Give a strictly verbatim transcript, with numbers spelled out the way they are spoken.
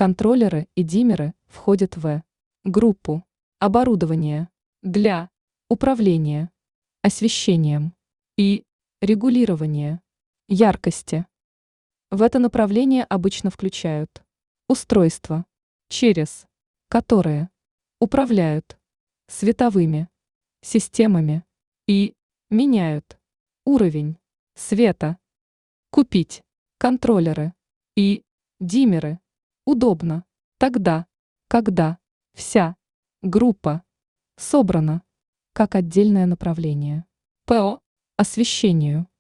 Контроллеры и диммеры входят в группу оборудования для управления освещением и регулирования яркости. В это направление обычно включают устройства, через которые управляют световыми системами и меняют уровень света. Купить контроллеры и диммеры удобно тогда, когда вся группа собрана как отдельное направление по освещению.